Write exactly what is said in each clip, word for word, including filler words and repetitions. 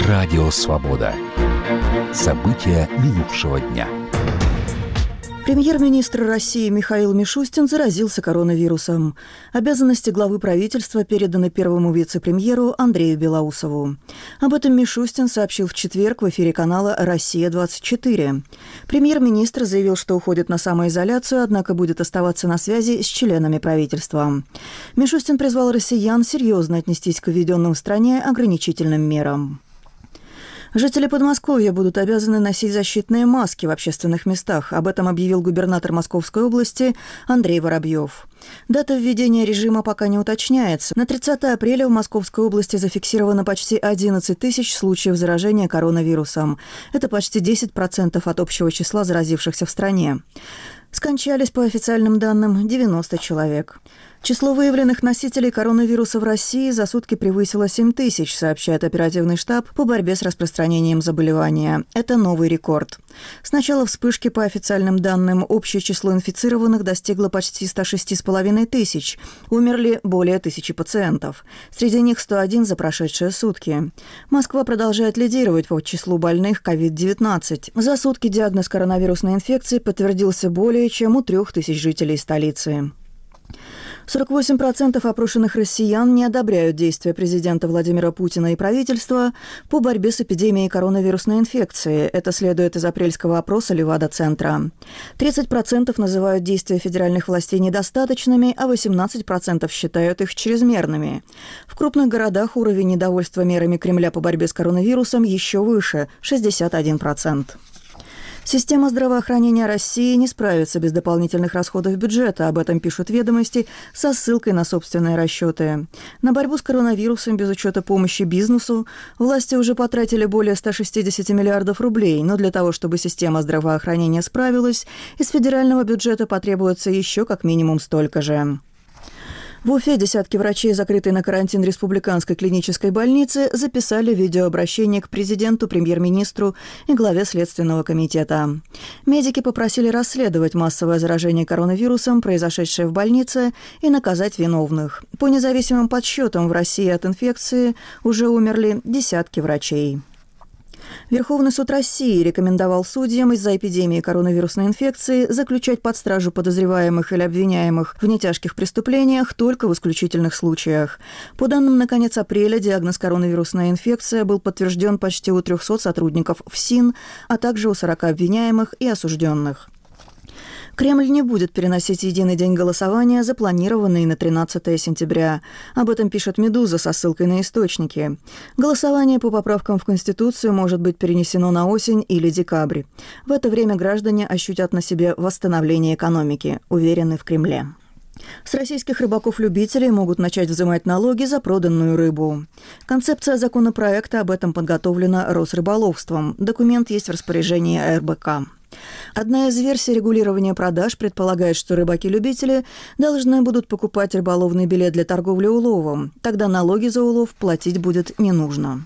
Радио «Свобода». События минувшего дня. Премьер-министр России Михаил Мишустин заразился коронавирусом. Обязанности главы правительства переданы первому вице-премьеру Андрею Белоусову. Об этом Мишустин сообщил в четверг в эфире канала «Россия-двадцать четыре». Премьер-министр заявил, что уходит на самоизоляцию, однако будет оставаться на связи с членами правительства. Мишустин призвал россиян серьезно отнестись к введенным в стране ограничительным мерам. Жители Подмосковья будут обязаны носить защитные маски в общественных местах. Об этом объявил губернатор Московской области Андрей Воробьев. Дата введения режима пока не уточняется. На тридцатое апреля в Московской области зафиксировано почти одиннадцать тысяч случаев заражения коронавирусом. Это почти десять процентов от общего числа заразившихся в стране. Скончались, по официальным данным, девяносто человек. Число выявленных носителей коронавируса в России за сутки превысило семь тысяч, сообщает оперативный штаб по борьбе с распространением заболевания. Это новый рекорд. С начала вспышки, по официальным данным, общее число инфицированных достигло почти ста шести с половиной тысяч. Умерли более тысячи пациентов. Среди них сто один за прошедшие сутки. Москва продолжает лидировать по числу больных ковид девятнадцать. За сутки диагноз коронавирусной инфекции подтвердился более чем у трех тысяч жителей столицы. сорок восемь процентов опрошенных россиян не одобряют действия президента Владимира Путина и правительства по борьбе с эпидемией коронавирусной инфекции. Это следует из апрельского опроса Левада-центра. тридцать процентов называют действия федеральных властей недостаточными, а восемнадцать процентов считают их чрезмерными. В крупных городах уровень недовольства мерами Кремля по борьбе с коронавирусом еще выше – шестьдесят один процент. Система здравоохранения России не справится без дополнительных расходов бюджета. Об этом пишут «Ведомости» со ссылкой на собственные расчеты. На борьбу с коронавирусом без учета помощи бизнесу власти уже потратили более ста шестидесяти миллиардов рублей. Но для того, чтобы система здравоохранения справилась, из федерального бюджета потребуется еще как минимум столько же. В Уфе десятки врачей, закрытой на карантин республиканской клинической больницы, записали видеообращение к президенту, премьер-министру и главе Следственного комитета. Медики попросили расследовать массовое заражение коронавирусом, произошедшее в больнице, и наказать виновных. По независимым подсчетам, в России от инфекции уже умерли десятки врачей. Верховный суд России рекомендовал судьям из-за эпидемии коронавирусной инфекции заключать под стражу подозреваемых или обвиняемых в нетяжких преступлениях только в исключительных случаях. По данным на конец апреля, диагноз коронавирусная инфекция был подтвержден почти у трехсот сотрудников ФСИН, а также у сорока обвиняемых и осужденных. Кремль не будет переносить единый день голосования, запланированный на тринадцатое сентября. Об этом пишет «Медуза» со ссылкой на источники. Голосование по поправкам в Конституцию может быть перенесено на осень или декабрь. В это время граждане ощутят на себе восстановление экономики, уверены в Кремле. С российских рыбаков-любителей могут начать взимать налоги за проданную рыбу. Концепция законопроекта об этом подготовлена Росрыболовством. Документ есть в распоряжении эр бэ ка. Одна из версий регулирования продаж предполагает, что рыбаки-любители должны будут покупать рыболовный билет для торговли уловом. Тогда налоги за улов платить будет не нужно.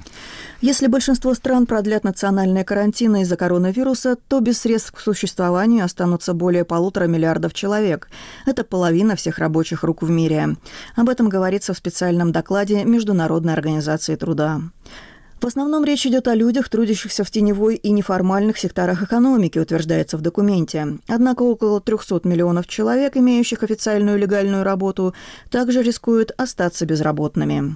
Если большинство стран продлят национальные карантины из-за коронавируса, то без средств к существованию останутся более полутора миллиардов человек. Это половина всех рабочих рук в мире. Об этом говорится в специальном докладе Международной организации труда. В основном речь идет о людях, трудящихся в теневой и неформальных секторах экономики, утверждается в документе. Однако около трехсот миллионов человек, имеющих официальную легальную работу, также рискуют остаться безработными.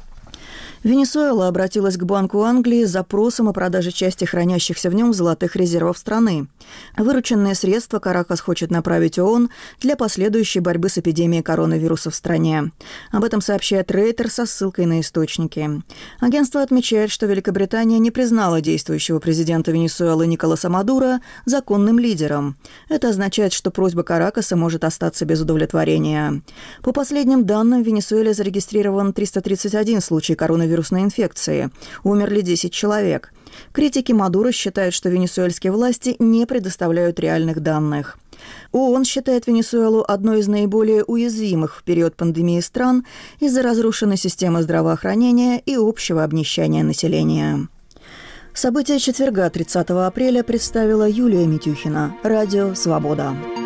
Венесуэла обратилась к Банку Англии с запросом о продаже части хранящихся в нем золотых резервов страны. Вырученные средства Каракас хочет направить ООН для последующей борьбы с эпидемией коронавируса в стране. Об этом сообщает Рейтер со ссылкой на источники. Агентство отмечает, что Великобритания не признала действующего президента Венесуэлы Николаса Мадуро законным лидером. Это означает, что просьба Каракаса может остаться без удовлетворения. По последним данным, в Венесуэле зарегистрирован триста тридцать один случай коронавируса вирусной инфекции. Умерли десять человек. Критики Мадуро считают, что венесуэльские власти не предоставляют реальных данных. ООН считает Венесуэлу одной из наиболее уязвимых в период пандемии стран из-за разрушенной системы здравоохранения и общего обнищания населения. События четверга, тридцатого апреля, представила Юлия Митюхина. Радио «Свобода».